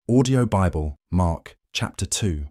Audio Bible, Mark, chapter 2.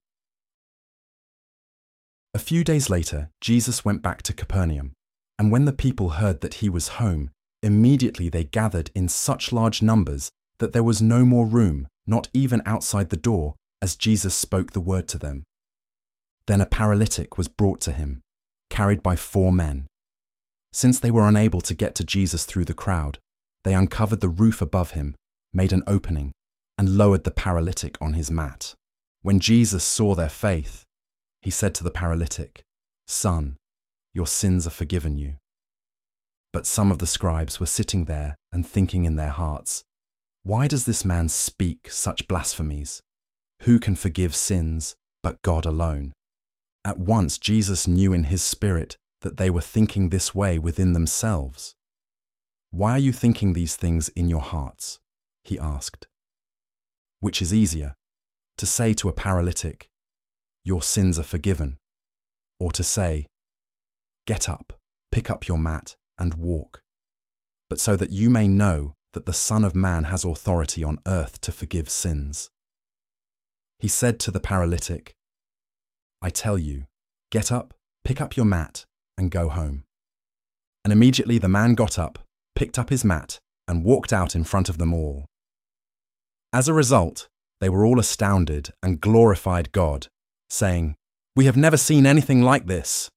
A few days later, Jesus went back to Capernaum, and when the people heard that he was home, immediately they gathered in such large numbers that there was no more room, not even outside the door, as Jesus spoke the word to them. Then a paralytic was brought to him, carried by 4 men. Since they were unable to get to Jesus through the crowd, they uncovered the roof above him, made an opening, and lowered the paralytic on his mat. When Jesus saw their faith, he said to the paralytic, "Son, your sins are forgiven you." But some of the scribes were sitting there and thinking in their hearts, "Why does this man speak such blasphemies? Who can forgive sins but God alone?" At once Jesus knew in his spirit that they were thinking this way within themselves. "Why are you thinking these things in your hearts?" he asked. Which is easier, to say to a paralytic, "Your sins are forgiven," or to say, "Get up, pick up your mat, and walk," but so that you may know that the Son of Man has authority on earth to forgive sins. He said to the paralytic, "I tell you, get up, pick up your mat, and go home." And immediately the man got up, picked up his mat, and walked out in front of them all. As a result, they were all astounded and glorified God, saying, "We have never seen anything like this."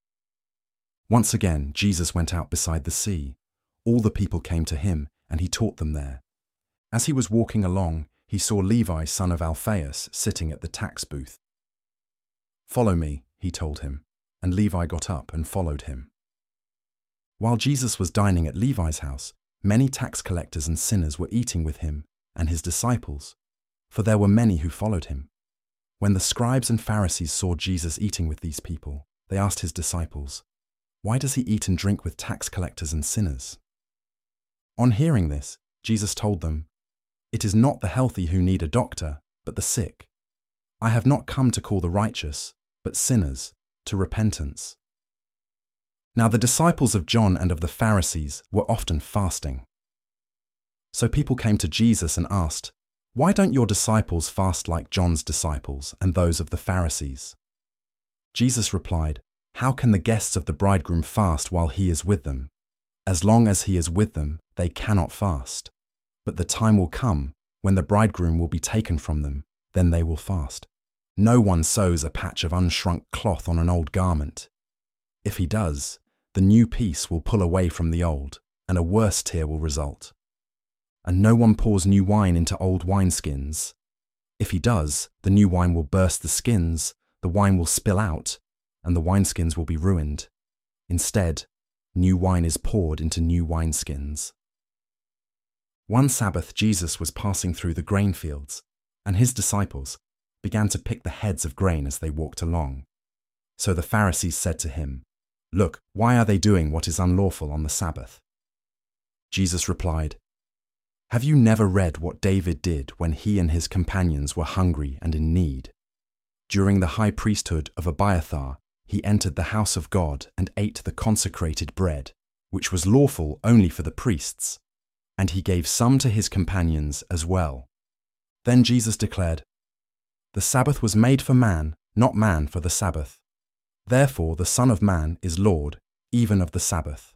Once again, Jesus went out beside the sea. All the people came to him, and he taught them there. As he was walking along, he saw Levi, son of Alphaeus, sitting at the tax booth. "Follow me," he told him, and Levi got up and followed him. While Jesus was dining at Levi's house, many tax collectors and sinners were eating with him and his disciples, for there were many who followed him. When the scribes and Pharisees saw Jesus eating with these people, they asked his disciples, "Why does he eat and drink with tax collectors and sinners?" On hearing this, Jesus told them, "It is not the healthy who need a doctor, but the sick. I have not come to call the righteous, but sinners, to repentance." Now the disciples of John and of the Pharisees were often fasting. So people came to Jesus and asked, "Why don't your disciples fast like John's disciples and those of the Pharisees?" Jesus replied, "How can the guests of the bridegroom fast while he is with them? As long as he is with them, they cannot fast. But the time will come when the bridegroom will be taken from them, then they will fast. No one sews a patch of unshrunk cloth on an old garment. If he does, the new piece will pull away from the old, and a worse tear will result. And no one pours new wine into old wineskins. If he does, the new wine will burst the skins, the wine will spill out, and the wineskins will be ruined. Instead, new wine is poured into new wineskins." One Sabbath, Jesus was passing through the grain fields, and his disciples began to pick the heads of grain as they walked along. So the Pharisees said to him, "Look, why are they doing what is unlawful on the Sabbath?" Jesus replied, "Have you never read what David did when he and his companions were hungry and in need? During the high priesthood of Abiathar, he entered the house of God and ate the consecrated bread, which was lawful only for the priests, and he gave some to his companions as well." Then Jesus declared, "The Sabbath was made for man, not man for the Sabbath. Therefore the Son of Man is Lord, even of the Sabbath."